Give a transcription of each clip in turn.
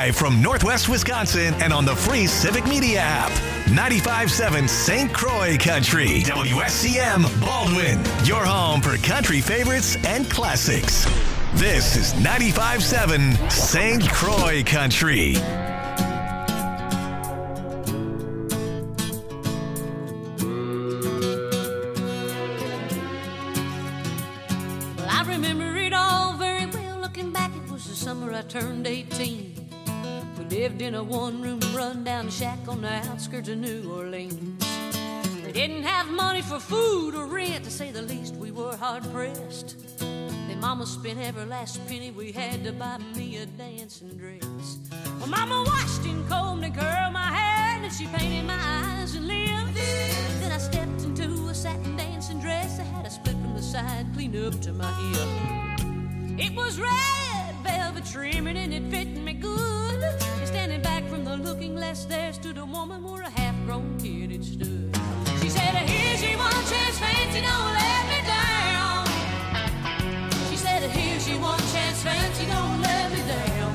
Live from Northwest Wisconsin and on the free Civic Media app. 95.7 St. Croix Country. WSCM Baldwin. Your home for country favorites and classics. This is 95.7 St. Croix Country. Well, I remember it all very well. Looking back, it was the summer I turned 18. We lived in a one-room run-down shack on the outskirts of New Orleans. We didn't have money for food or rent, to say the least. We were hard-pressed. Then Mama spent every last penny we had to buy me a dancing dress. Well, Mama washed and combed and curled my hair, and then she painted my eyes and lips. Then I stepped into a satin dancing dress. I had a split from the side, clean up to my hip. It was red velvet trimming and it fit me good. And standing back from the looking glass, there stood a woman where a half-grown kid had stood. She said, "Here's your one chance, fancy, don't let me down." She said, "Here's your one chance, fancy, don't let me down."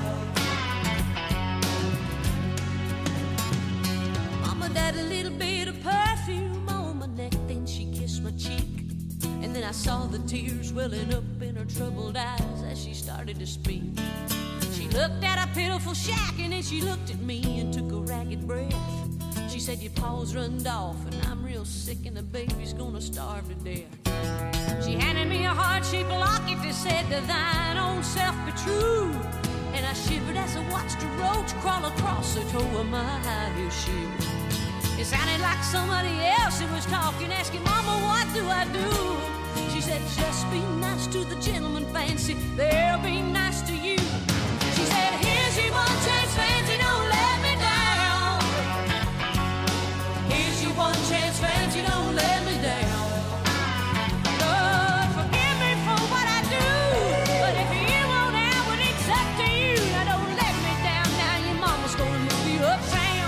Mama dabbed a little bit of perfume on my neck, then she kissed my cheek. And then I saw the tears welling up in her troubled eyes as she started to speak. She looked at a pitiful shack and then she looked at me and took a ragged breath. She said, "Your paws runned off and I'm real sick and the baby's gonna starve to death." She handed me a heart-shaped locket that said, "To thine own self be true." And I shivered as I watched a roach crawl across the toe of my high-heel shoe. It sounded like somebody else who was talking, asking, "Mama, what do I do?" She said, "Just be nice to the gentleman, fancy, they'll be nice to you." She said, "Here's your one chance, fancy, don't let me down. Here's your one chance, fancy, don't let me down. Lord, forgive me for what I do, but if you won't have it, it's up to you. Now don't let me down, now your mama's gonna move you uptown."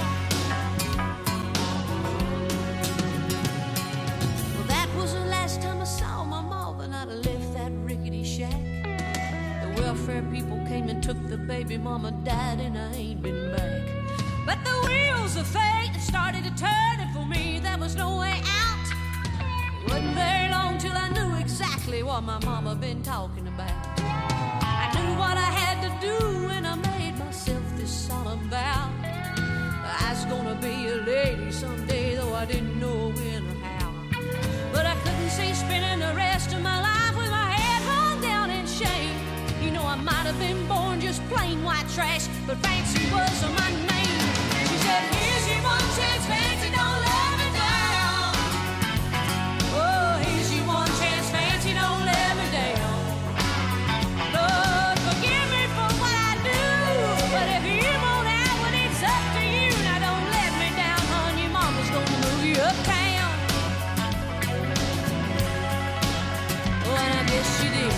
Well, that was the last time I saw my mom, and I'd left that rickety shack. The welfare people came and took the baby, mama died, and I ain't been back. But the wheels of fate started to turn, and for me there was no way out. It wasn't very long till I knew exactly what my mama been talking about. I knew what I had to do, and I made myself this solemn vow. I was gonna be a lady someday, though I didn't know when or how. But I couldn't see spending the rest of my life with my head hung down in shame. You know, I might have been born just plain white trash, but fancy was my name. She said, "Here's your one chance, fancy, don't let me down. Oh, here's your one chance, fancy, don't let me down. Lord, forgive me for what I do, but if you won't have it, it's up to you. Now don't let me down, hon, your mama's gonna move you uptown." Oh, and I guess she did.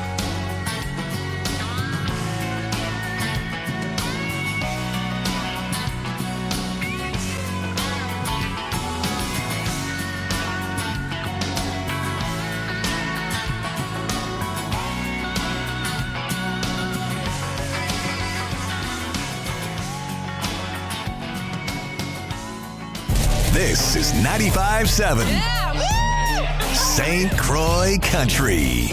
This is 95.7 St. Croix Country.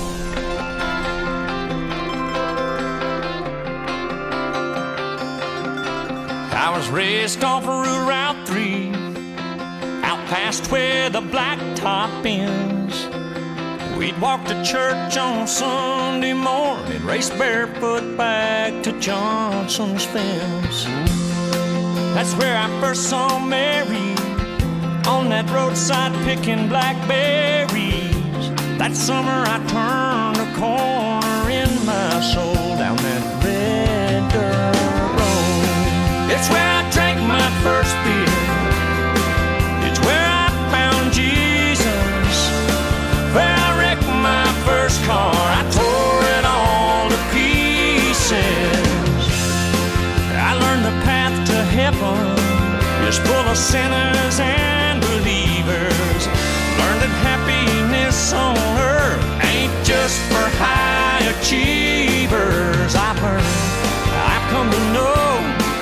I was raised off of Route 3, out past where the blacktop ends. We'd walk to church on Sunday morning, race barefoot back to Johnson's fence. That's where I first saw Mary, on that roadside picking blackberries. That summer I turned a corner in my soul down that red dirt road. It's where I drank my first beer. It's where I found Jesus. Where I wrecked my first car. I tore it all to pieces. I learned the path to heaven is full of sinners and believers. Learned that happiness on earth ain't just for high achievers. I've come to know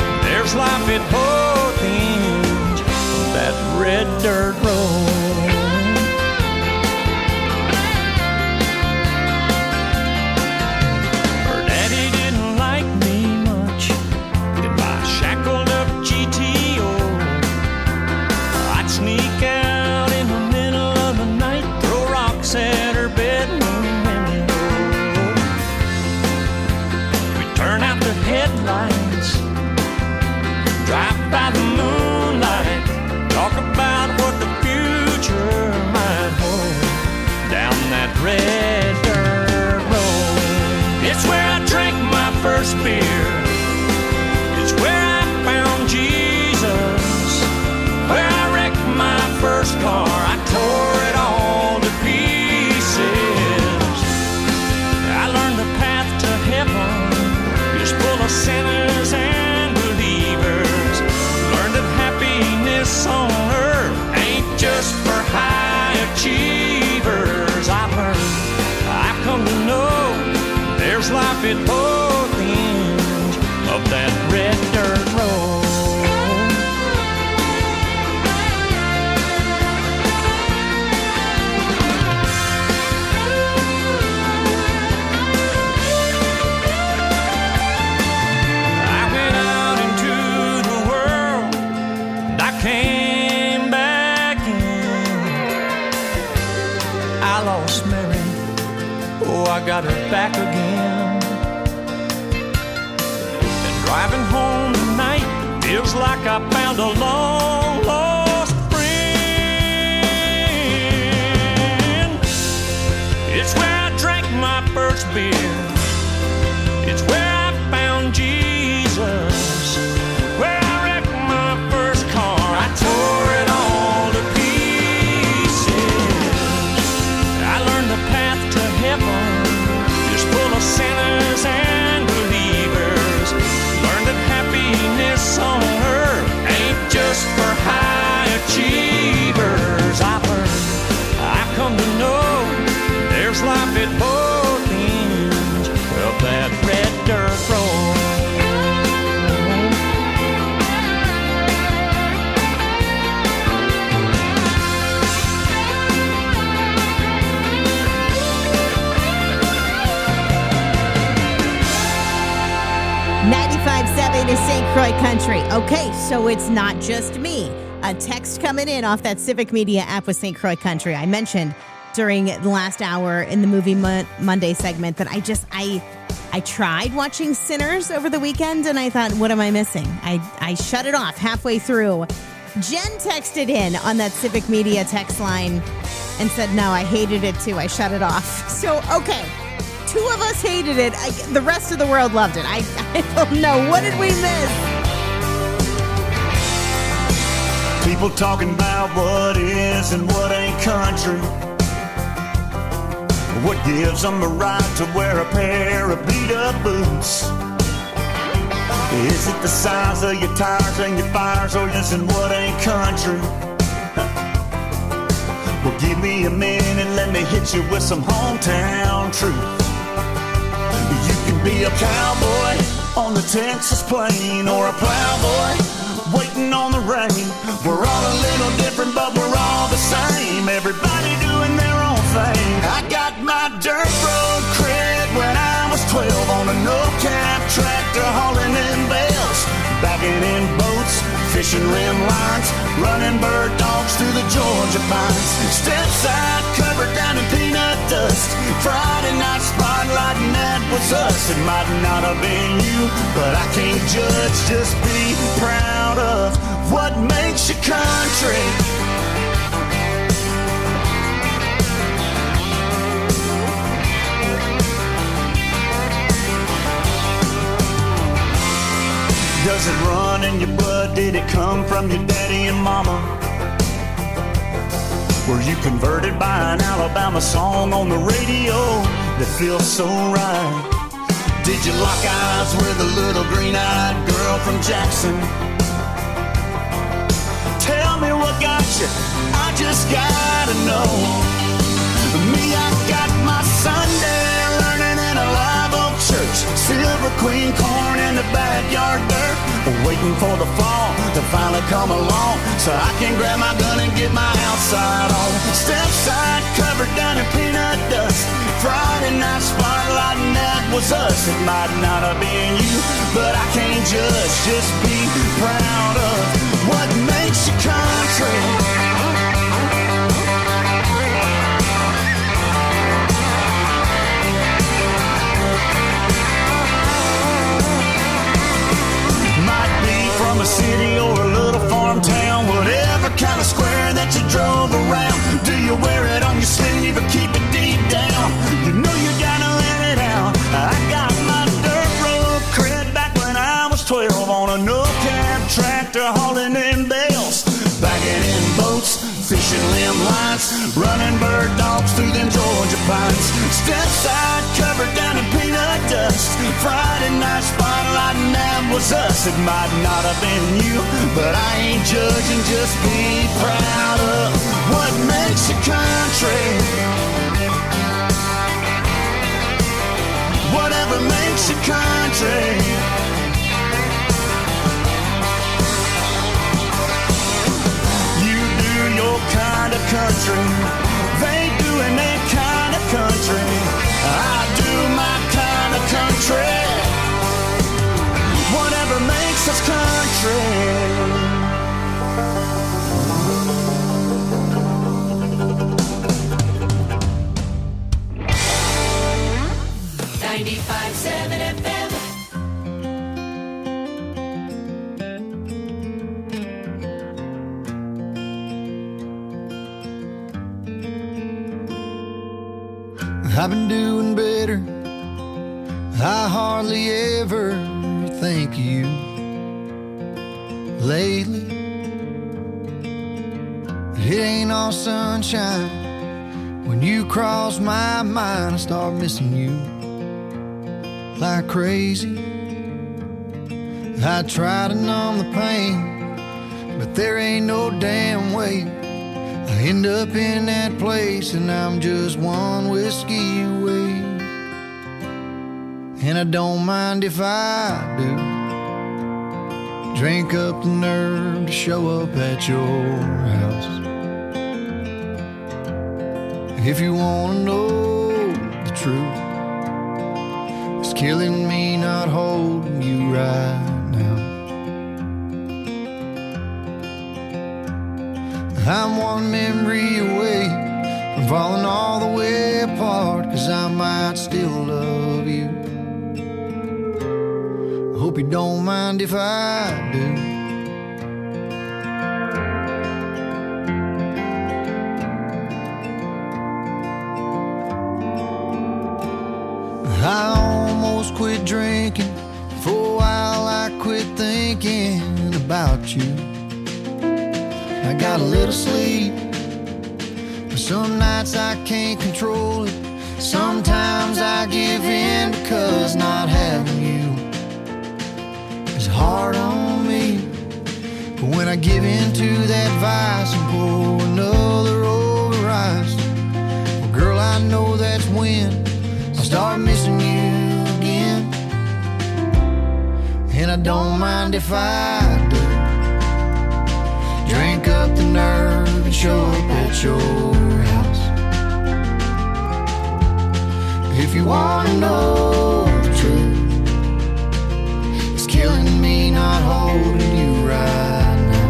by the moonlight, talk about what the future might hold down that red dirt road. It's where I drank my first beer. It's where I found Jesus. Where I wrecked my first car. I tore it all to pieces. I learned the path to heaven is full of sinners and believers. Learned that happiness on earth ain't just for high achievers. I've come to know there's life at both ends of that red dirt road. I went out into the world and I came back in. I lost Mary, oh, I got her back again. And driving home tonight feels like I found a long lost friend. It's where I drank my first beer. It's where I found Jesus. Where I wrecked my first car. I tore it all to pieces. I learned the path to heaven is full of sinners and believers. Learned that happiness on earth ain't just for high achievers. I've come to know there's life at both ends of that red dirt road. 95.7 is St. Croix Country. Okay, so it's not just me. A text coming in off that Civic Media app with St. Croix Country. I mentioned during the last hour in the Movie Monday segment that I tried watching Sinners over the weekend and I thought, what am I missing? I shut it off halfway through. Jen texted in on that Civic Media text line and said, no, I hated it too. I shut it off. So, okay. Two of us hated it. The rest of the world loved it. I don't know. What did we miss? People talking about what is and what ain't country. What gives them the right to wear a pair of beat-up boots? Is it the size of your tires and your fires, or is it what ain't country? Well, give me a minute and let me hit you with some hometown truth. You can be a cowboy on the Texas plain, or a plowboy waiting on the rain. We're all a little different, but we're all the same. Everybody doing their own thing. I got my dirt road cred when I was 12 on a no-cap tractor hauling in bales, backing in boats, fishing rim lines, running bird dogs through the Georgia pines. Step side covered down in peanut dust. Friday night spotlight, and that was us. It might not have been you, but I can't judge. Just be proud of what makes you country. Does it run in your blood? Did it come from your daddy and mama? Were you converted by an Alabama song on the radio that feels so right? Did you lock eyes with a little green-eyed girl from Jackson? Tell me what got you, I just gotta know. Me, I got my Sunday learning in a live oak church. Silver Queen corn in the backyard dirt. Waiting for the fall to finally come along, so I can grab my gun and get my outside on. Step side covered down in peanut dust. Friday night spotlight, and that was us. It might not have been you, but I can't judge. Just be proud of what makes you country. From a city or a no cab tractor hauling in bales, bagging in boats, fishing limb lines, running bird dogs through them Georgia pines. Step side covered down in peanut dust. Friday night spotlight and that was us. It might not have been you, but I ain't judging. Just be proud of what makes a country. Whatever makes a country. You do your kind of country. They doing their kind of country. I do my kind of country. Whatever makes us country. 95.7 FM. I've been doing better. I hardly ever think of you lately. It ain't all sunshine. When you cross my mind, I start missing you like crazy. I try to numb the pain, but there ain't no damn way. I end up in that place and I'm just one whiskey away. And I don't mind if I do. Drink up the nerve to show up at your house. If you wanna know the truth, it's killing me not holding you right now. I'm one memory away from falling all the way apart, 'cause I might still love you. I hope you don't mind if I do. I almost quit drinking. For a while I quit thinking about you. I got a little sleep, but some nights I can't control it. Sometimes I give in because not having you is hard on me. But when I give in to that vice and pour another over ice, well, girl, I know that's when I start missing you again. And I don't mind if I do. Drink up the nerve and show up at your house. If you wanna know the truth, it's killing me not holding you right now.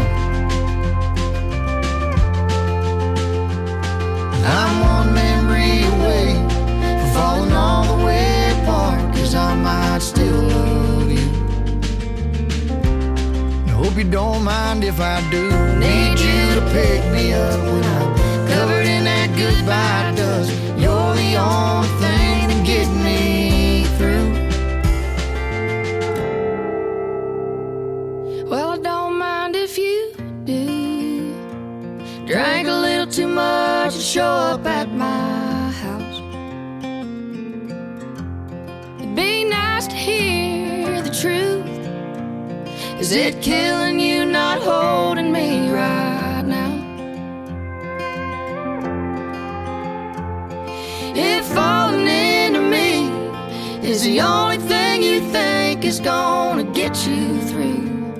I'm one memory away from falling all the way apart, 'cause I might still love you. I hope you don't mind if I do. Need you to pick me up when I'm covered in that goodbye dust. You're the only thing to get me through. Well, I don't mind if you do. Drank a little too much and show up at my house. It'd be nice to hear the truth. Is it killing you not holding me right now? If falling into me is the only thing you think is gonna get you through,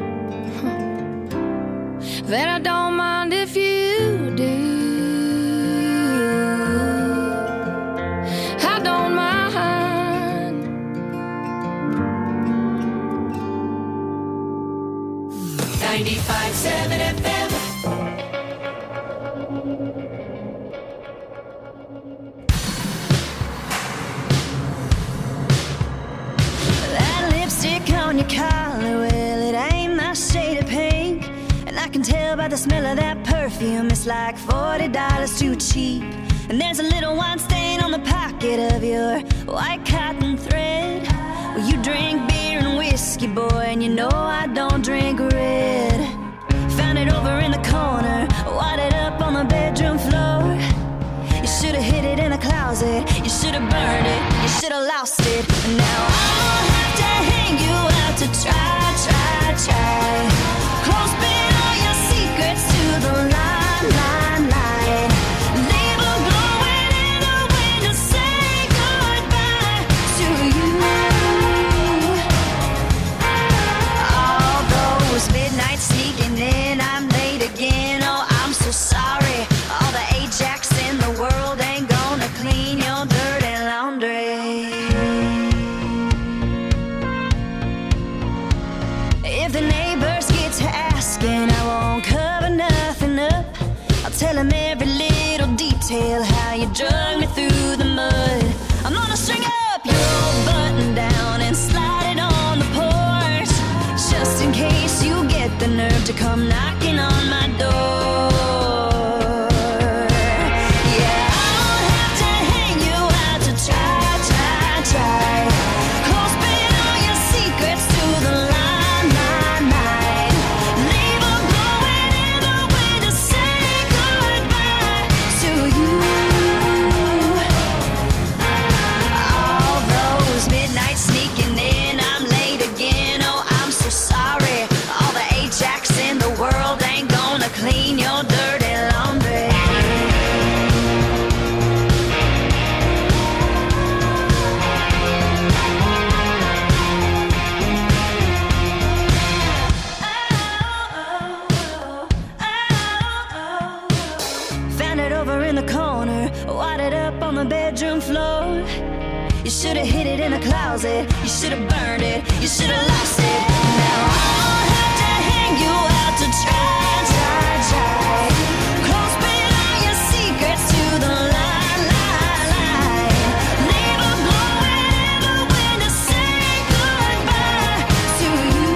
then I don't mind if you do. I don't mind. 95.7 FM. That lipstick on your collar, well, it ain't my shade of pink. And I can tell by the smell of that perfume, it's like $40 too cheap. And there's a little wine stain on the pocket of your white cotton thread. Well, you drink beer and whiskey, boy, and you know I don't drink red. Found it over in the corner, wadded up on the bedroom floor. You should have hid it in a closet, you should have burned it, you should have lost it. And now I'll have to hang you out to try. Close bin all your secrets to the line. Leave a glowing in the wind to say goodbye to you. All those midnights sneaking in, I'm late again. Oh, I'm so sorry. All the Ajax in the world ain't gonna clean your dirty laundry. If the neighbors get to asking, I won't cover nothing up. I'll tell them every little detail, how you drug me through the mud. I'm gonna string up your old button down and slide it on the porch, just in case you get the nerve to come knocking on my door. Yeah, I'll have to hang you out to try. Close bin all your secrets to the line. Leave a glowing in the wind to say goodbye to you. All those midnights sneaking in, I'm late again. Oh, I'm so sorry. All the Ajax in the world ain't gonna clean your dirty laundry. Found it over in the corner, wadded up on the bedroom floor. You should have hid it in a closet, you should have burned it, you should have lost it. Now I'll have to hang you out to try. Close bin all your secrets to the line. Leave a glowing in the wind to say goodbye to you.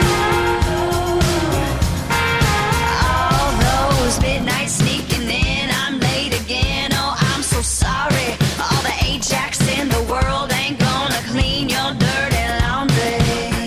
All those midnights sneaking in, I'm late again. Oh, I'm so sorry. All the Ajax in the world ain't gonna clean your dirty laundry.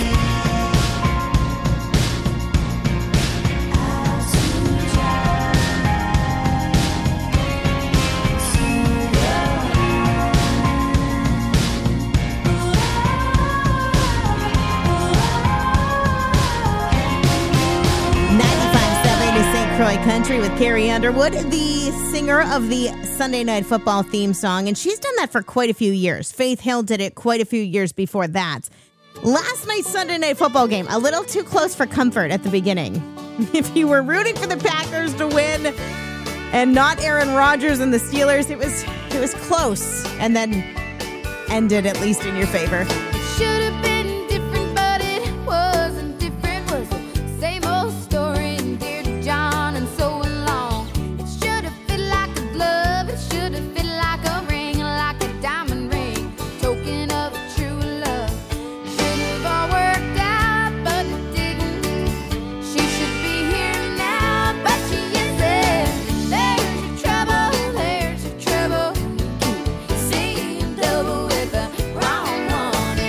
St. Croix Country with Carrie Underwood, the singer of the Sunday Night Football theme song, and she's done that for quite a few years. Faith Hill did it quite a few years before that. Last night's Sunday Night Football game, a little too close for comfort at the beginning. If you were rooting for the Packers to win and not Aaron Rodgers and the Steelers, it was close, and then ended at least in your favor. Should have been different, but it wasn't different. Was the same old story, and dear to John, and so along. It should have fit like a glove, it should have fit like a ring, like a diamond ring, token of true love. Should have all worked out, but it didn't. She should be here now, but she isn't. There's your trouble, there's your trouble. You keep seeing double with the wrong one.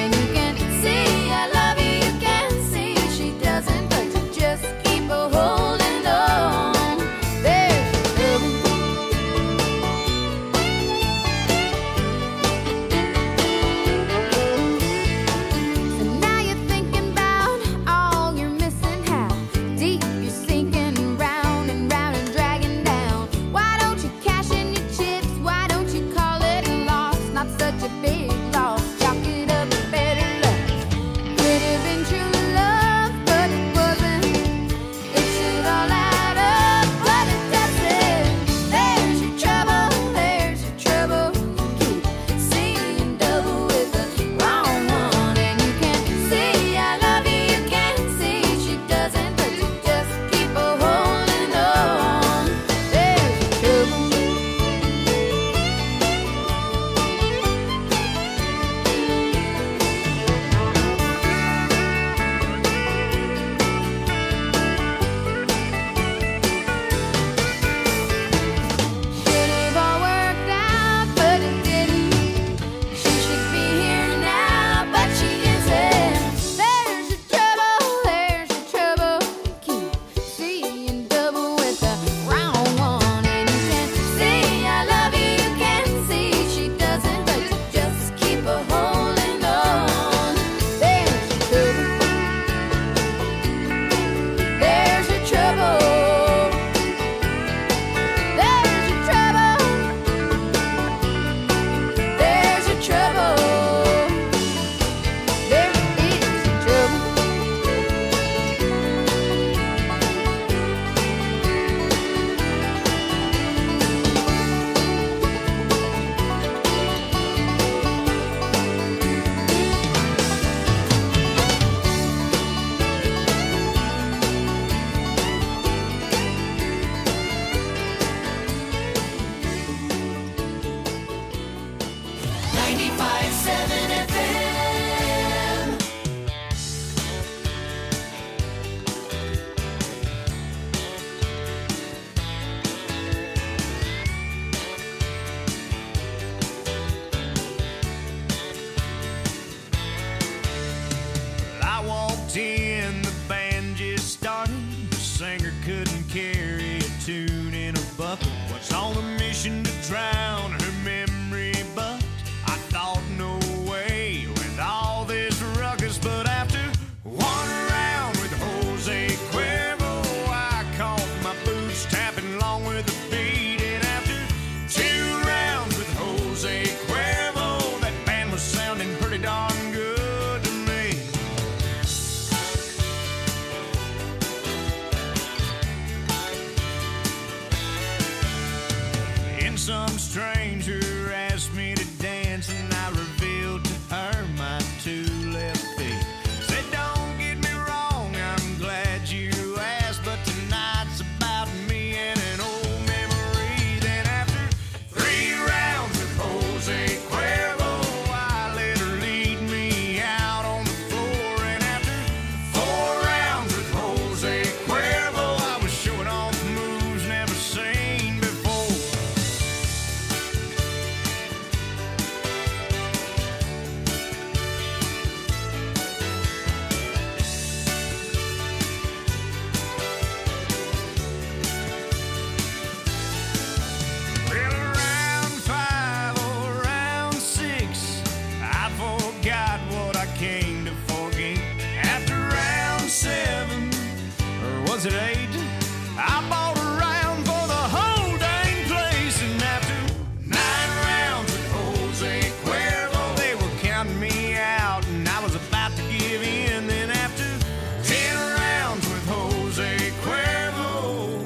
was at 8. I bought a round for the whole dang place, and after 9 rounds with Jose Cuervo, they were counting me out, and I was about to give in. Then after 10 rounds with Jose Cuervo,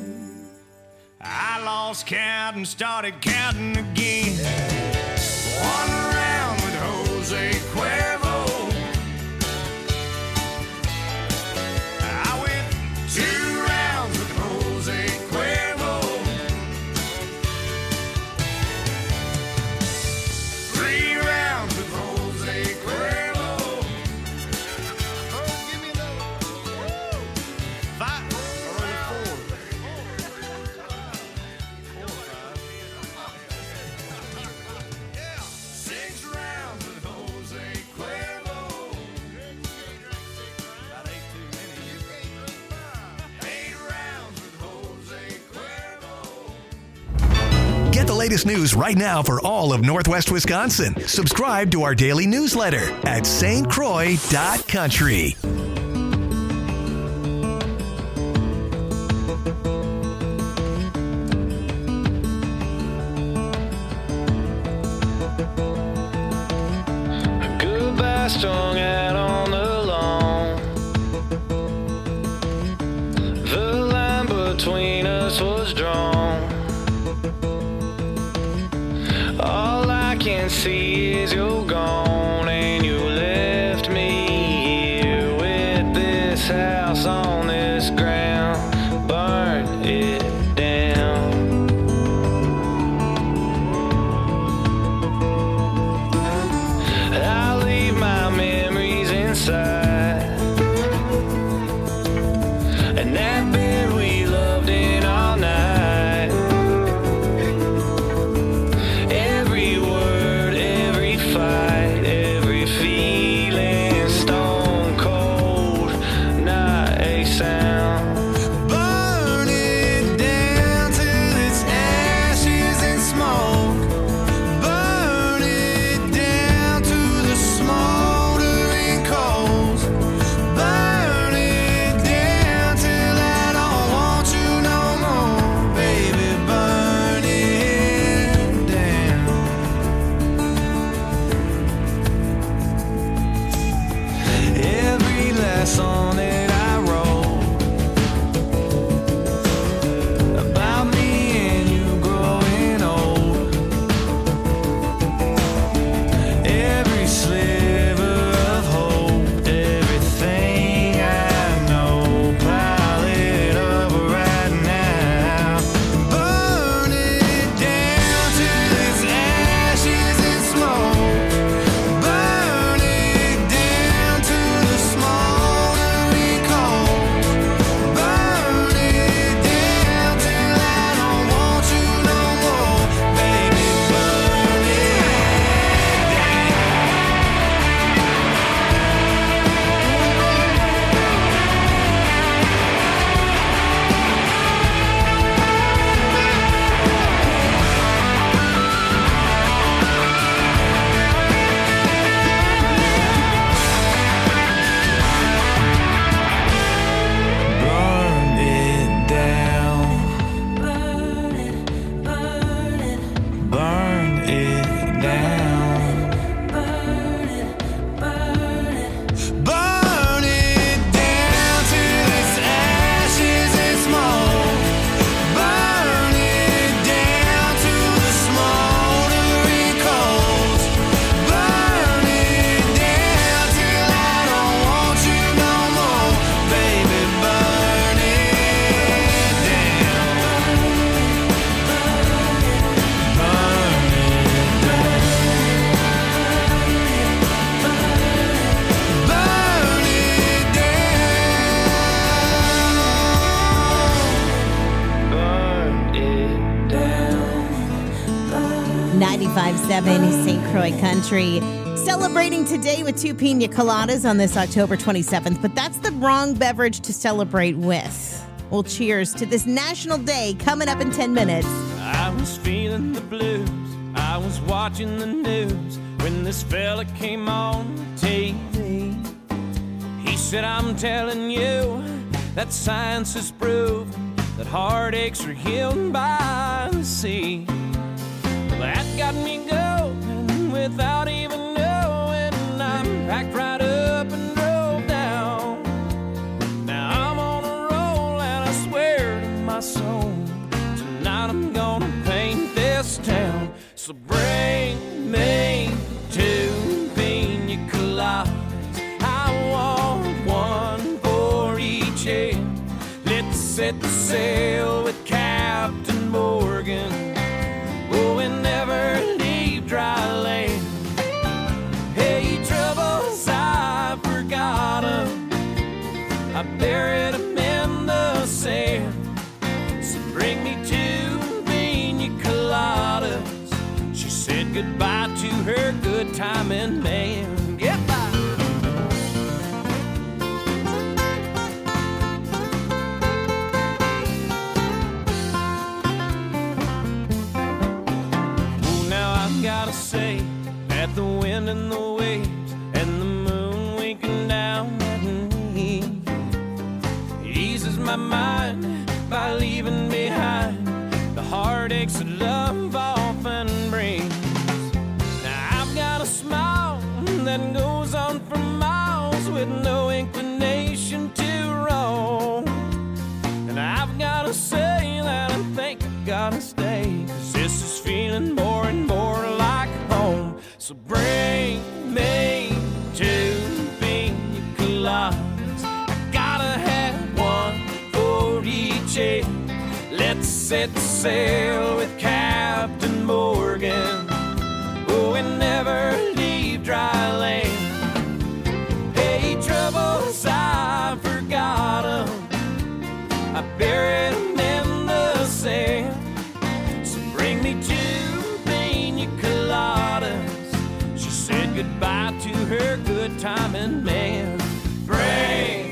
I lost count and started counting again. 1 round with Jose Cuervo, I went 2 rounds with Jose Cuervo, 3 rounds with Jose Cuervo. Oh, give me another. 5 or 4. 6 rounds with Jose Cuervo. That ain't too many. 8 rounds with Jose Cuervo. Get the latest news right now for all of Northwest Wisconsin. Subscribe to our daily newsletter at stcroix.country. Goodbye strung out on the lawn. The line between us was drawn. All I can see is you're gone, and you left me here with this house on this ground. Burn it down. I leave my memories inside, and that bed we loved in all night. Every word, every fight, every feeling, stone cold, not a sound. Burn it down till it's ashes and smoke. Burn it down to the smoldering coals. Burn it down till I don't want you no more, baby. Burn it down. Every last song that I wrote about me and you growing old, every sliver of hope, everything I know, pile it up right now. Burn it down till it's ashes and smoke. Burn it down to the smoldering coals. Burn it down till I don't want you no more, baby. Burn it Burn it down. Burn it down. Burn it down till it's ashes and smoke. Burn it down to the smoldering coals. Burn it down till I don't want you no more, baby. Burn it down. Burn it down. Burn it down. 95.7 St. Croix Country. Celebrating today with 2 pina coladas on this October 27th, but that's the wrong beverage to celebrate with. Well, cheers to this national day coming up in 10 minutes. I was feeling the blues. I was watching the news when this fella came on TV. He said, I'm telling you, that science has proven that heartaches are healed by the sea. That got me going without even knowing. I packed right up and drove down. Now I'm on a roll and I swear to my soul, tonight I'm gonna paint this town. So bring me 2 pina coladas. I want one for each head. Let's set the sail with Captain Morgan. Oh, and never leave dry land. Hey, troubles, I forgot 'em. I buried 'em in the sand. So bring me 2 pina coladas. She said goodbye to her good timing man. Goodbye. Gotta say that the wind and the waves and the moon winking down at me eases my mind by leaving behind the heartaches that love often brings. Now I've got a smile that goes on for miles with no inclination to roam. And I've gotta say that I think I gotta stay, 'cause this is feeling more and more like home. So bring me 2 pina coladas. I gotta have one for each head. Let's set sail with Captain Morgan. Oh, and never leave dry land. Hey, troubles, I forgot 'em. I buried 'em in the sand. So bring me 2 pina coladas. She said goodbye to her good timing man. Bring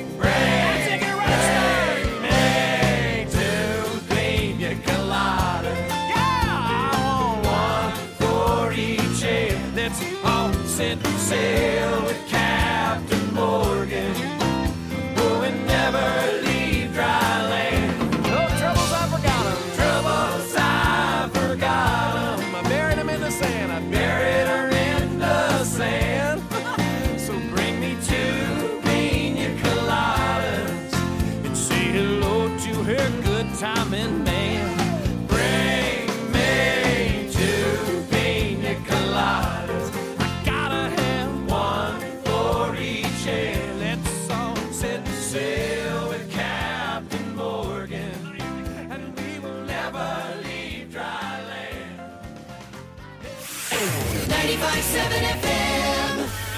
me 2 pina coladas. Yeah, I want one for each head. Let's all set sail with Captain Morgan. Oh, and never leave dry land. No troubles, I forgot 'em. Troubles, I forgot 'em. I buried 'em in the sand. I buried her in the sand. So bring me 2 pina coladas and say hello to her good timing man. Bring me 2 pina coladas. I gotta have one for each head. Let's all set sail with Captain Morgan, and we will never leave dry land. 95.7 FM.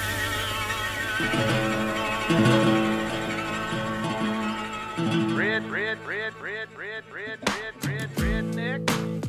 Redneck.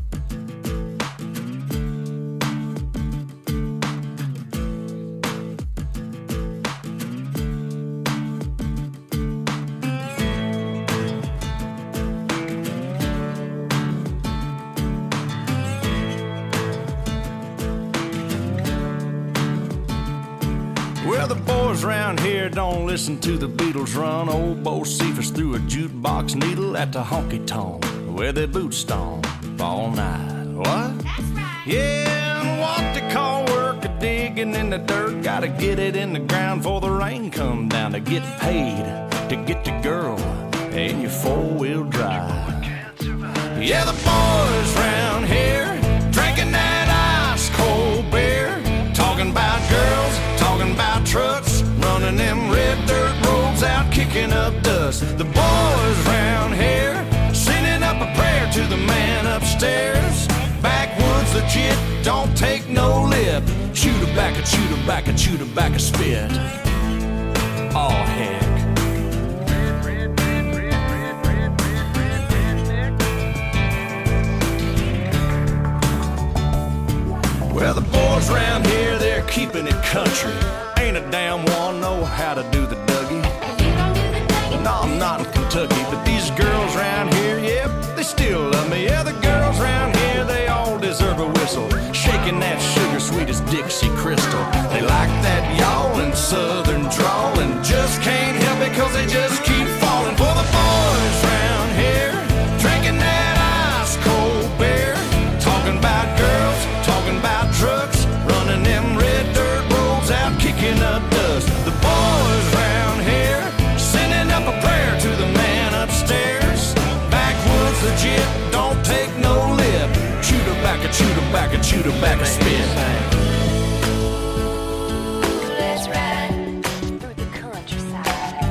Well, the boys around here don't listen to the Beatles run. Old Bo Cephas threw a jukebox needle at the honky-tonk where their boots stomp all night. What? That's right. Yeah, and what they call work a digging in the dirt. Gotta get it in the ground before the rain come down to get paid, to get the girl in your four-wheel drive. Yeah, the boys round here drinking that ice-cold beer, talking about girls, talking about trucks, running them red dirt roads out, kicking up dust. The boys round here sending up a prayer to the man upstairs. Backwoods legit, don't take no lip. Shoot her back, shoot her back, shoot her back a spit. Oh heck. Well, the boys around here, they're keeping it country. Ain't a damn one know how to do the Dougie. No, I'm not in Kentucky, but these girls around here, yep, they still love me. Yeah, the girls around here, they all deserve a whistle. Shaking that sugar sweet as Dixie Crystal. They like that y'all and southern drawl and just can't help it 'cause they just keep falling for the ball. chew tobacco spit. Let's ride through the countryside.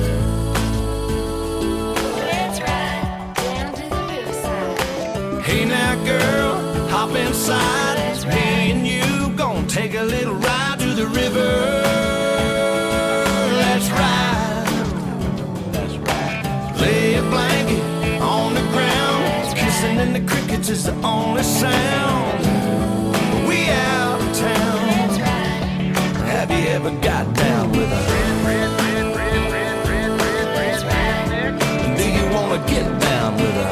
Let's ride down to the riverside. Hey now, girl, hop inside. Me and you gonna take a little ride to the river. Let's ride. Let's ride. Lay a blanket on the ground. Kissing in the crickets is the only sound. We out of town. Let's ride. Have you ever got down with her? Let's ride. Do you wanna get down with her?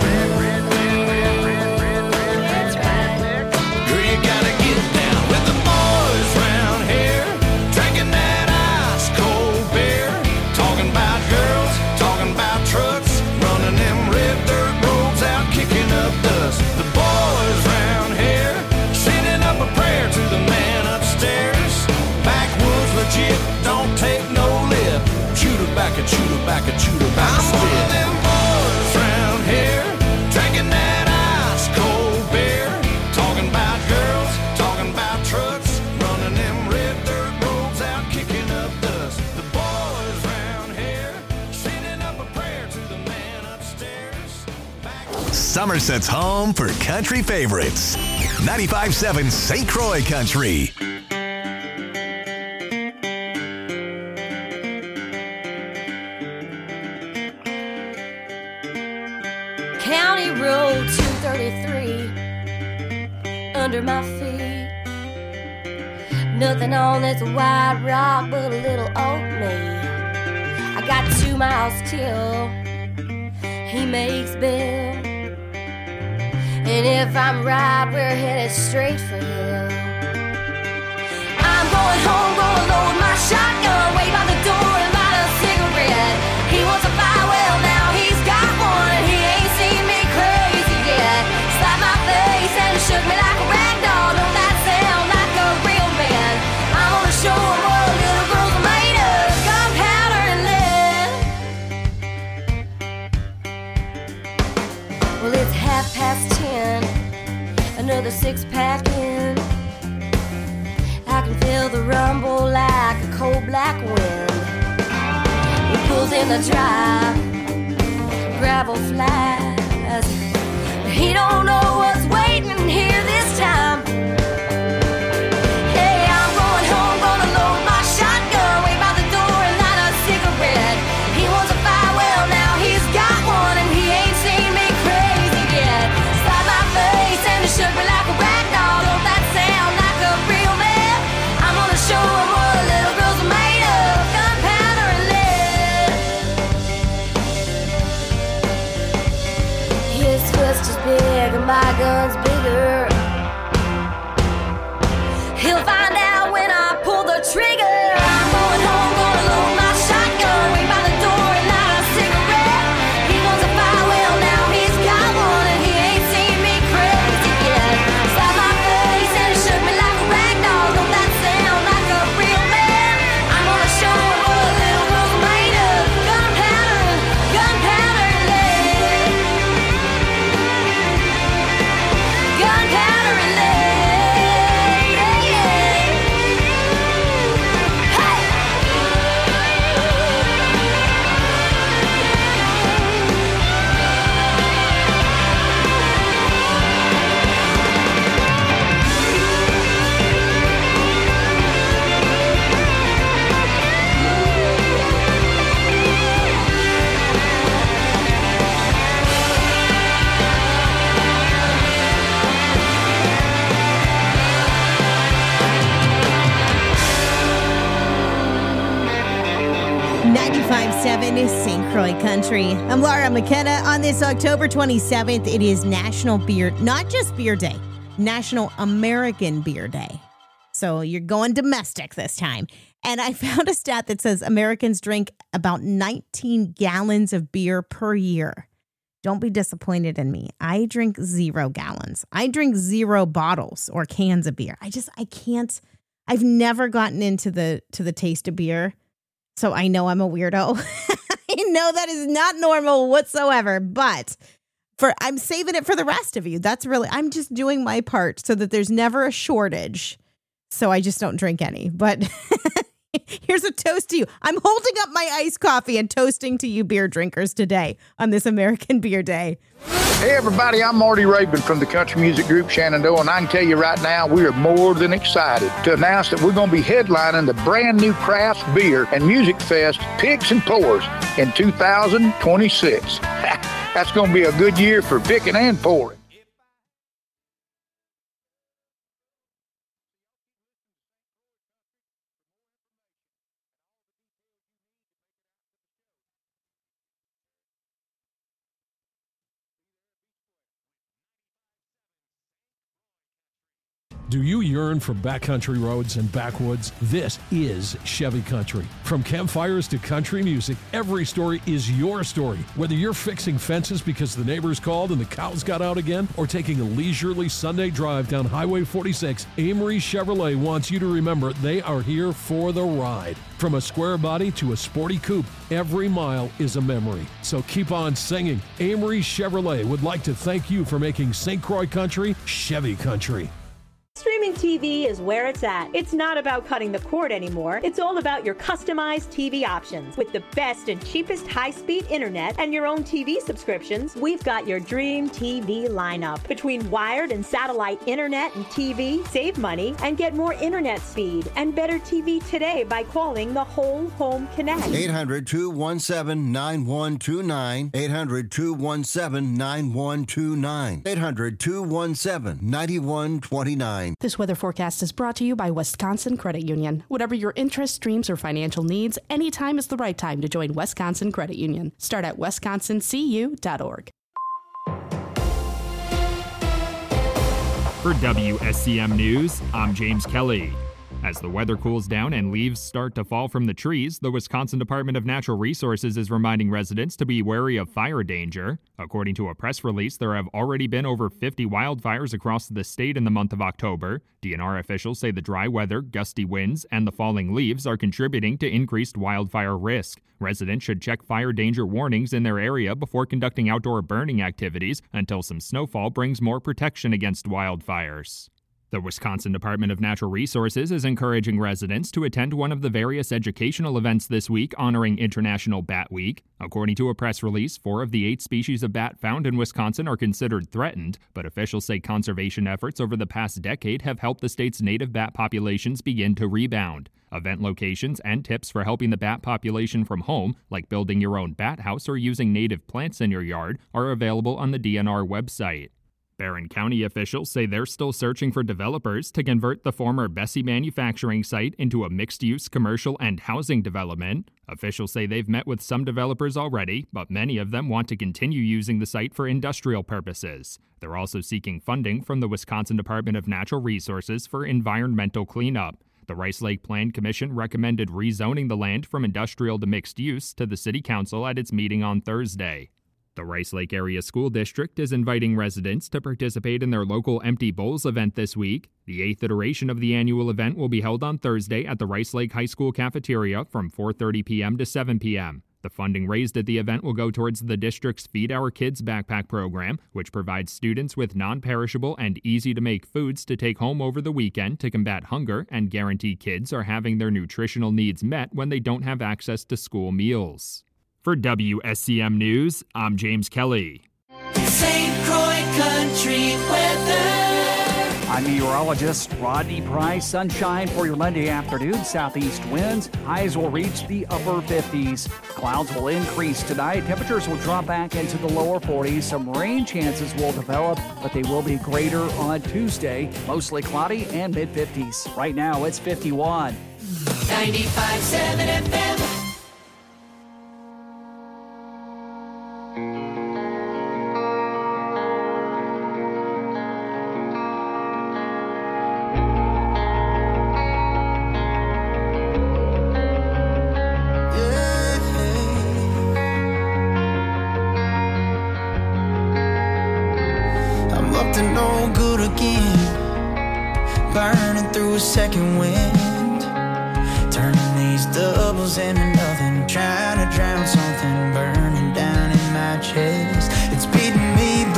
Let's ride. Girl, you gotta get down with the boys round here, drinking that ice cold beer, talking about girls, talking about trucks, running them red dirt roads out, kicking up dust. The boys round here, sending up a prayer to the man upstairs. Backwoods legit, don't take no lip. Chew tobacco, chew tobacco, chew tobacco. I'm one of them boys round here, drinking that ice cold beer, talking about girls, talking about trucks, running them red dirt roads out, kicking up dust. The boys round here, sending up a prayer to the man upstairs. Somerset's home for country favorites. 95.7 St. Croix Country. County Road 233 under my feet. Nothing on this wide rock but a little old me. I got 2 miles till he makes bail. And if I'm right, we're headed straight for hell. I'm going home, gonna load my shotgun, wait by the door and light a cigarette. He wants a fire, well now he's got one, and he ain't seen me crazy yet. Slapped my face and shook me like a rag doll. Don't that sound like a real man? I'm gonna show him what little girls are made of, gunpowder and lead. Well, it's 10:30, another 6-pack in. I can feel the rumble like a cold black wind. He pulls in the drive, gravel flies. He don't know what's waiting here this time. Hey, I'm going home, gonna load my shotgun, wait by the door and light a cigarette. He wants a fire, well now he's got one, and he ain't seen me crazy yet. Slapped my face and he shook me like a rag doll. Don't that sound like a real man? I'm gonna show him what little girls are made of, gunpowder and lead. His fist is big and my gun's bigger. He'll find out when I pull the trigger. I'm going home, gonna load my shotgun, wait by the door and light a cigarette. He wants a fire, well now he's got one, and he ain't seen me crazy yet. Slapped my face and he shook me like a rag doll. Don't that sound like a real man? I'm gonna show him what little girls are made of, gunpowder and lead. Gunpowder and lead, yeah, yeah. Hey! St. Croix Country. I'm Laura McKenna. On this October 27th, it is National Beer, not just Beer Day, National American Beer Day. So you're going domestic this time. And I found a stat that says Americans drink about 19 gallons of beer per year. Don't be disappointed in me. I drink 0 gallons. I drink 0 bottles or cans of beer. I can't. I've never gotten into the taste of beer. So I know I'm a weirdo. I know that is not normal whatsoever, but I'm saving it for the rest of you. I'm just doing my part so that there's never a shortage. So I just don't drink any. But here's a toast to you. I'm holding up my iced coffee and toasting to you beer drinkers today on this American Beer Day. Hey everybody, I'm Marty Rabin from the country music group Shenandoah, and I can tell you right now, we are more than excited to announce that we're going to be headlining the brand new Craft Beer and Music Fest Picks and Pours in 2026. That's going to be a good year for picking and pouring. Do you yearn for backcountry roads and backwoods? This is Chevy Country. From campfires to country music, every story is your story. Whether you're fixing fences because the neighbors called and the cows got out again, or taking a leisurely Sunday drive down Highway 46, Amory Chevrolet wants you to remember they are here for the ride. From a square body to a sporty coupe, every mile is a memory. So keep on singing. Amory Chevrolet would like to thank you for making St. Croix Country Chevy Country. Streaming TV is where it's at. It's not about cutting the cord anymore. It's all about your customized TV options. With the best and cheapest high-speed internet and your own TV subscriptions, we've got your dream TV lineup. Between wired and satellite internet and TV, save money and get more internet speed and better TV today by calling the Whole Home Connect. 800-217-9129. 800-217-9129. 800-217-9129. This weather forecast is brought to you by Wisconsin Credit Union. Whatever your interests, dreams, or financial needs, anytime is the right time to join Wisconsin Credit Union. Start at wisconsincu.org. For WSCM News, I'm James Kelly. As the weather cools down and leaves start to fall from the trees, the Wisconsin Department of Natural Resources is reminding residents to be wary of fire danger. According to a press release, there have already been over 50 wildfires across the state in the month of October. DNR officials say the dry weather, gusty winds, and the falling leaves are contributing to increased wildfire risk. Residents should check fire danger warnings in their area before conducting outdoor burning activities until some snowfall brings more protection against wildfires. The Wisconsin Department of Natural Resources is encouraging residents to attend one of the various educational events this week honoring International Bat Week. According to a press release, 4 of the 8 species of bat found in Wisconsin are considered threatened, but officials say conservation efforts over the past decade have helped the state's native bat populations begin to rebound. Event locations and tips for helping the bat population from home, like building your own bat house or using native plants in your yard, are available on the DNR website. Barron County officials say they're still searching for developers to convert the former Bessie manufacturing site into a mixed-use commercial and housing development. Officials say they've met with some developers already, but many of them want to continue using the site for industrial purposes. They're also seeking funding from the Wisconsin Department of Natural Resources for environmental cleanup. The Rice Lake Plan Commission recommended rezoning the land from industrial to mixed use to the City Council at its meeting on Thursday. The Rice Lake Area School District is inviting residents to participate in their local Empty Bowls event this week. The 8th iteration of the annual event will be held on Thursday at the Rice Lake High School cafeteria from 4:30 p.m. to 7 p.m. The funding raised at the event will go towards the district's Feed Our Kids backpack program, which provides students with non-perishable and easy-to-make foods to take home over the weekend to combat hunger and guarantee kids are having their nutritional needs met when they don't have access to school meals. For WSCM News, I'm James Kelly. St. Croix Country weather. I'm meteorologist Rodney Price. Sunshine for your Monday afternoon. Southeast winds. Highs will reach the upper 50s. Clouds will increase tonight. Temperatures will drop back into the lower 40s. Some rain chances will develop, but they will be greater on Tuesday. Mostly cloudy and mid-50s. Right now, it's 51. 95.7 FM. Second wind, turning these doubles into nothing, trying to drown something burning down in my chest. It's beating me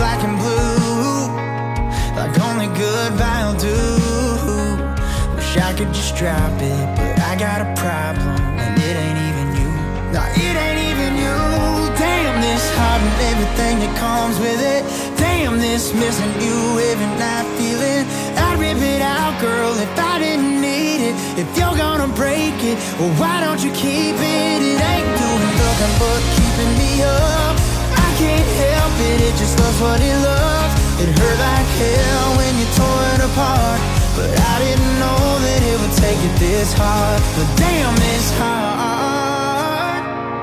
could just drop it, but I got a problem, and it ain't even you. No, it ain't even you. Damn, this heart and everything that comes with it. Damn, this missing you every night feeling. I'd rip it out, girl, if I didn't need it. If you're gonna break it, well, why don't you keep it? It ain't doing nothing but keeping me up. I can't help it, it just loves what it loves. It hurt like hell when you tore it apart, but I didn't know that it would take it this hard. But damn, it's hard.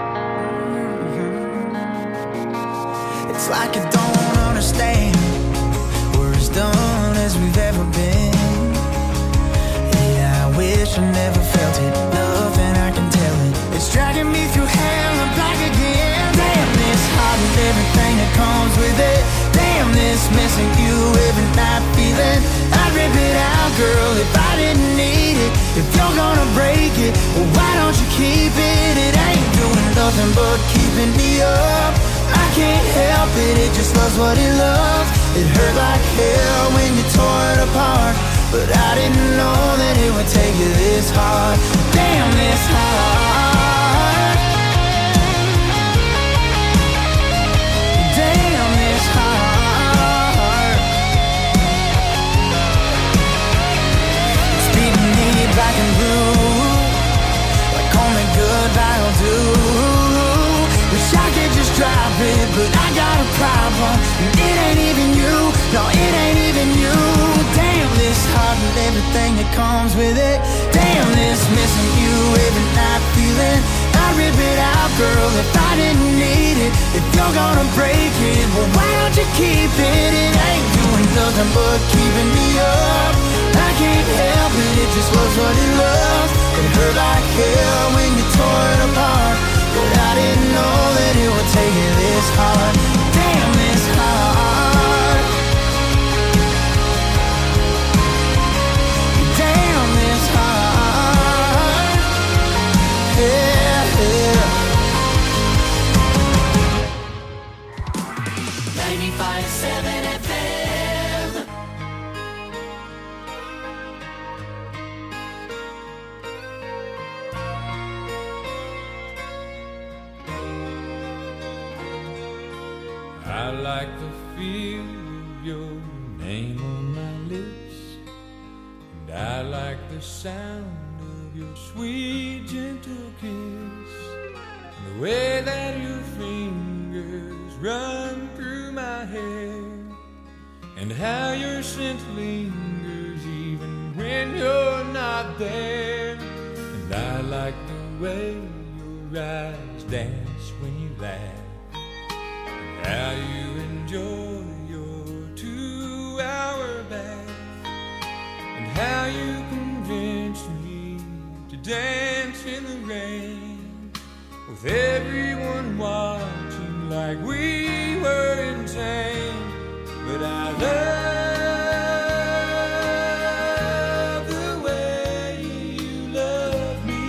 It's like I don't understand. We're as done as we've ever been. Yeah, I wish I never felt it. Nothing I can tell it. It's dragging me through hell and back again. Damn, this heart and everything that comes with it. Damn, this missing you every night feeling. I'd rip it out, girl, if I didn't need it. If you're gonna break it, well, why don't you keep it? It ain't doing nothing but keeping me up. I can't help it, it just loves what it loves. It hurt like hell when you tore it apart, but I didn't know that it would take you this hard. Damn, this hard. Damn, this hard. It's beating me black and blue, like only goodbye will do. Wish I could just drop it, but I got a problem, and it ain't even you. No, it ain't even you. Damn, this heart and everything that comes with it. Damn, this missing you every night feeling. I'd rip it out, girl, if I didn't need it. If you're gonna break it, well, why don't you keep it? It ain't doing nothing but keeping me up. I can't help it, it just loves what it loves. It hurt like hell when you tore it apart, but I didn't know that it would take it this hard. Damn, this hard. Damn, this hard. Yeah, yeah. 95.7 FM. I like the feel of your name on my lips, and I like the sound of your sweet, gentle kiss, and the way that your fingers run through my hair, and how your scent lingers even when you're not there. And I like the way your eyes dance when you laugh, how you enjoy your 2-hour bath, and how you convince me to dance in the rain, with everyone watching like we were insane. But I love the way you love me.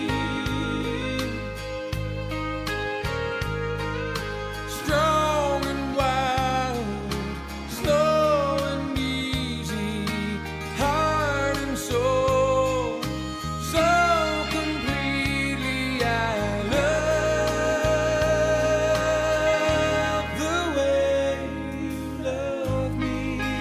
Strong and wild, slow and easy, heart and soul, so completely. I love the way you love me.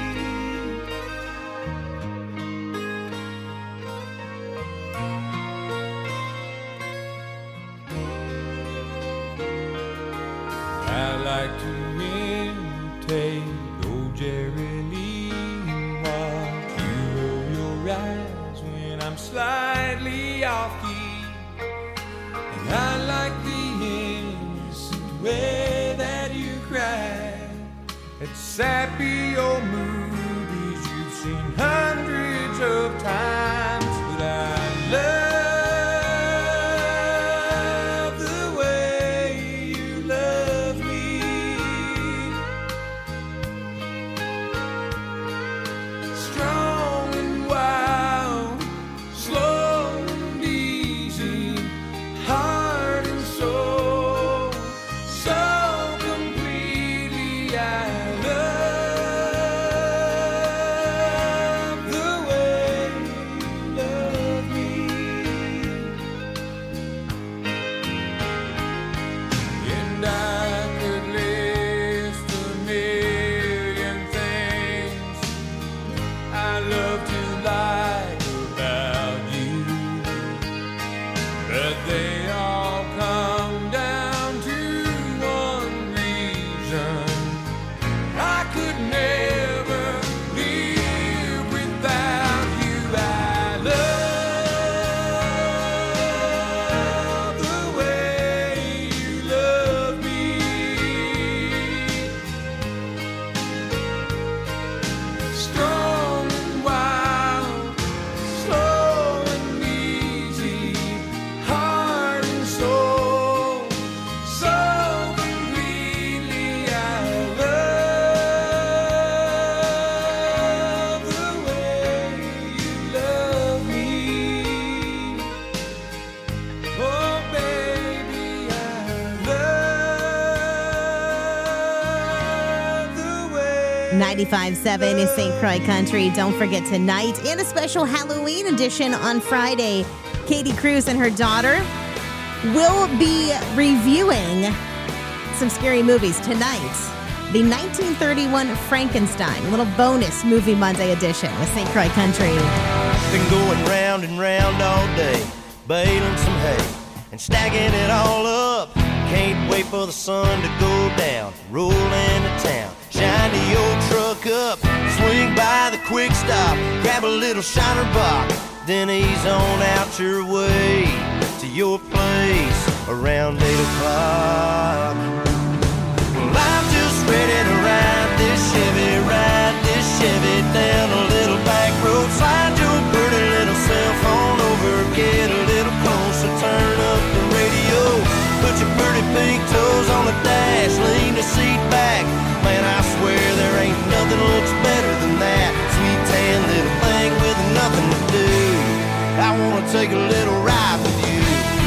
I like to imitate old Jerry Lee, watch you roll your eyes when I'm slightly off key, and I like the innocent way that you cry at sappy old movies you've seen hundreds of times. But I love the way you love me. Strong and wild, slow and easy, heart and soul, so completely. I love the way you love 95.7 is St. Croix Country. Don't forget tonight and a special Halloween edition on Friday. Katie Cruz and her daughter will be reviewing some scary movies tonight. The 1931 Frankenstein, a little bonus Movie Monday edition with St. Croix Country. Been going round and round all day, baling some hay and stacking it all up. Can't wait for the sun to go down, roll into town, shine the old truck up, swing by the quick stop, grab a little shiner box, then ease on out your way to your place around 8 o'clock. Well, I'm just ready to ride this Chevy down a little back road. Slide your pretty little cell phone over, get a little closer, turn up the radio, put your pretty pink toes on the dash, lean the seat back. Man, I swear there ain't nothing looks better than that sweet tan little thing with nothing to do. I wanna take a little ride with you.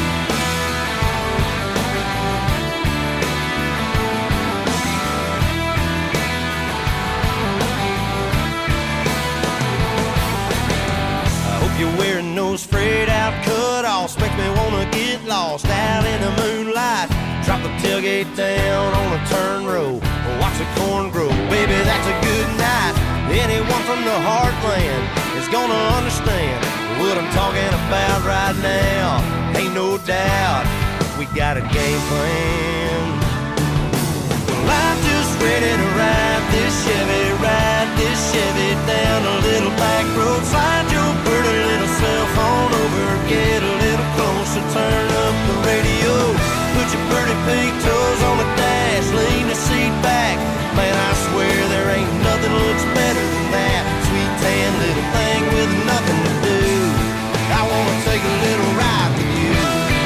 You're wearing those frayed out cut-offs, make me wanna get lost out in the moonlight. Drop the tailgate down on a turn row, watch the corn grow. Baby, that's a good night. Anyone from the heartland is gonna understand what I'm talking about right now. Ain't no doubt we got a game plan. Well, I'm just ready to ride this Chevy down a little back road. Slide your pretty little cell phone over, get a little closer, turn up the radio, put your pretty pink toes on the dash, lean the seat back. Man, I swear there ain't nothing looks better than that sweet tan little thing with nothing to do. I wanna take a little ride with you.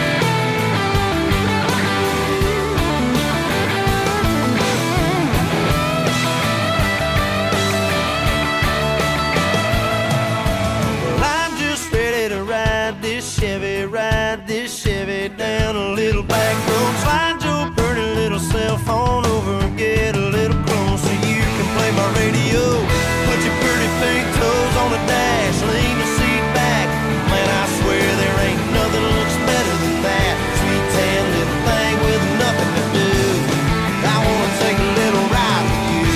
Ride this Chevy down a little back road. Slide your pretty little cell phone over and get a little closer. You can play my radio, put your pretty pink toes on the dash, lean the seat back. Man, I swear there ain't nothing looks better than that sweet tan little thing with nothing to do. I wanna take a little ride with you.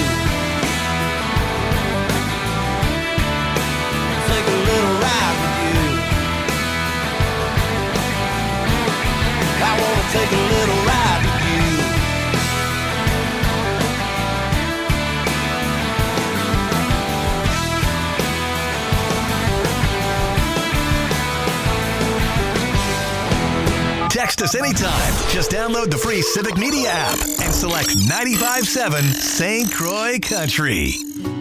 Take a little ride with you. I wanna take a little ride with you. Text us anytime. Just download the free Civic Media app and select 95.7 St. Croix Country.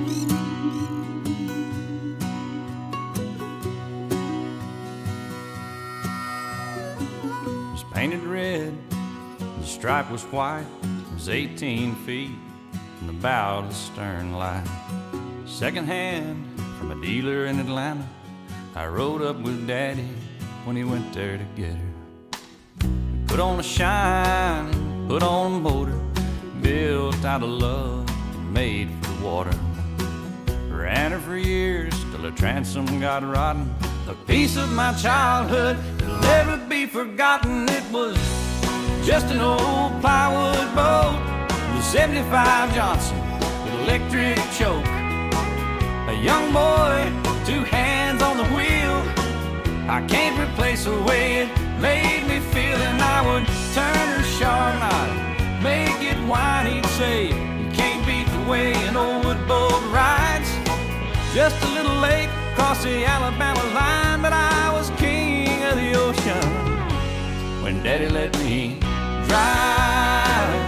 Painted red, the stripe was white, it was 18 feet from the bow to the stern light. Second hand from a dealer in Atlanta, I rode up with Daddy when he went there to get her. Put on a shine, put on a motor, built out of love and made for the water. Ran her for years till her transom got rotten. A piece of my childhood that'll never be forgotten. It was just an old plywood boat with a 75 Johnson with electric choke. A young boy, 2 hands on the wheel. I can't replace the way it made me feel. And I would turn her sharp and I'd make it whine. He'd say, you can't beat the way an old wood boat rides. Just a little late across the Alabama line, but I was king of the ocean when Daddy let me drive.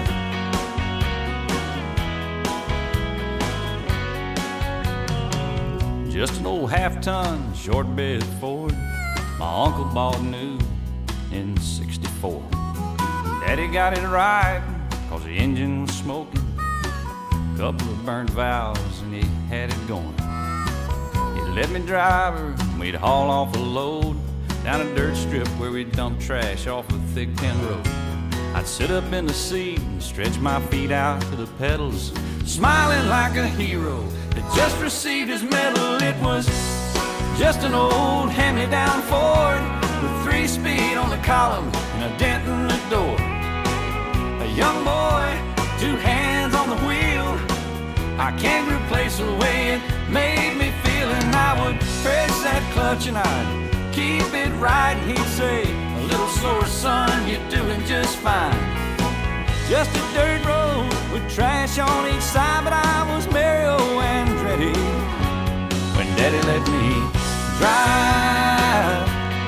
Just an old half-ton short bed Ford my uncle bought new in '64. Daddy got it right cause the engine was smoking, couple of burnt valves and he had it going. He'd let me drive her and we'd haul off a load down a dirt strip where we'd dump trash off a thick tin road. I'd sit up in the seat and stretch my feet out to the pedals, smiling like a hero that just received his medal. It was just an old hand-me-down Ford with 3-speed on the column and a dent in the door. A young boy, 2 hands on the wheel. I can't replace the way it made me feel. And I would press that clutch and I'd keep it right. And he'd say, a little slower, son, you're doing just fine. Just a dirt road with trash on each side, but I was Mario Andretti when Daddy let me drive.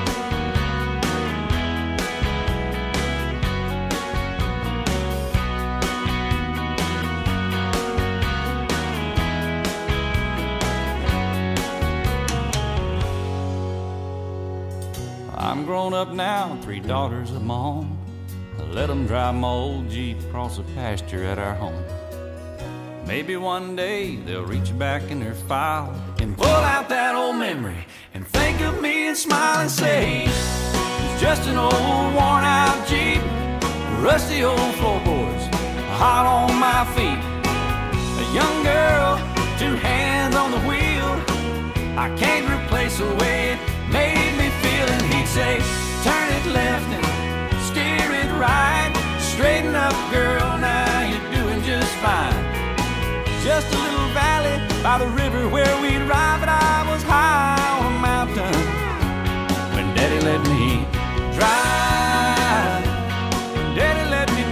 I'm grown up now, 3 daughters of my own. I let them drive my old Jeep across the pasture at our home. Maybe one day they'll reach back in their file and pull out that old memory and think of me and smile and say, it's just an old worn out Jeep, rusty old floorboards, hot on my feet. A young girl, 2 hands on the wheel. I can't replace the way it made me feel. And he'd say, turn it left and steer it right. Straighten up, girl, now you're doing just fine. Just a little valley by the river where we'd ride, but I was high on a mountain when Daddy let me drive. When Daddy let me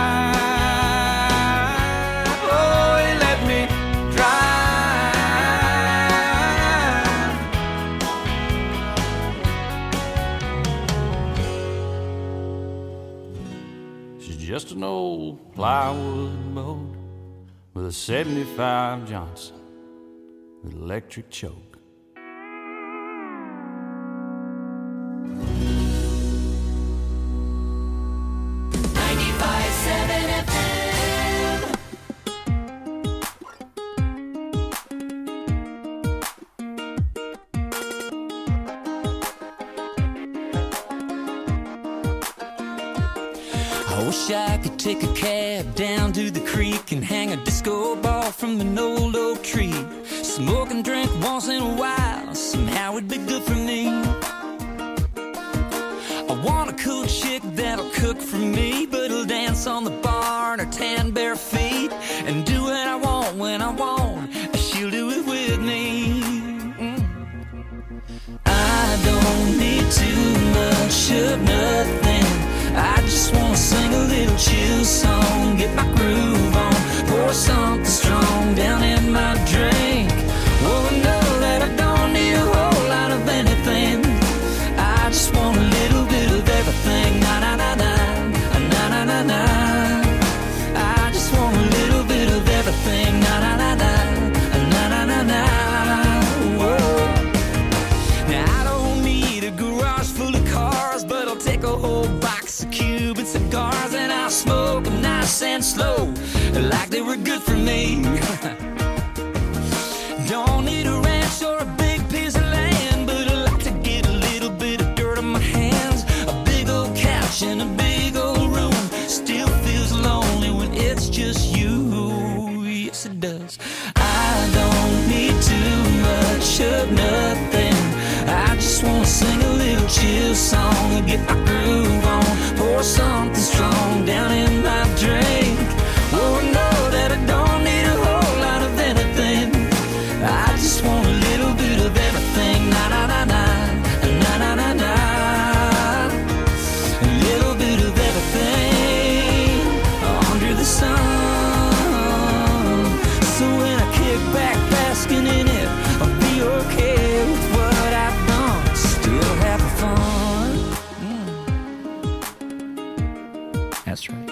drive. Oh, he let me drive. She's just an old plywood boat with a 75 Johnson with electric choke. I wish I could take a cab down to the creek and hang a disco ball from an old oak tree. Smoke and drink once in a while, somehow it'd be good for me. I want a cool chick that'll cook for me, but will dance on the bar in her tan bare feet and do what I want when I want. She'll do it with me. I don't need too much of nothing. I just wanna sing a little chill song, get my groove on, pour something strong down in my drink. Oh, know that I don't need a whole lot of anything. I just want a little bit of everything. Na na na na, na na na na. I just want a little bit of everything. Na na na na, na na na na. Whoa. Now I don't need a garage full of cars, but I'll take a whole box of Cuban cigars and I'll smoke them nice and slow, like they were good for me. Don't need a ranch or a big piece of land, but I like to get a little bit of dirt on my hands. A big old couch in a big old room still feels lonely when it's just you. Yes, it does. I don't need too much of nothing. I just wanna sing a little chill song and get my groove on, pour something strong down in my drink. Oh, know that I don't need a whole lot of anything. I just want a little bit of everything. Na na na na, na na na na. A little bit of everything under the sun. So when I kick back basking in it, I'll be okay with what I've done. Still having fun. That's right.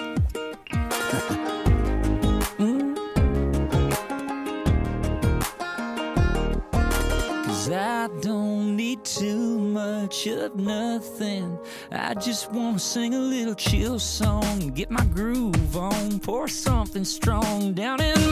Cause I don't need too much of nothing. I just wanna sing a little chill song and get my groove on, pour something strong down in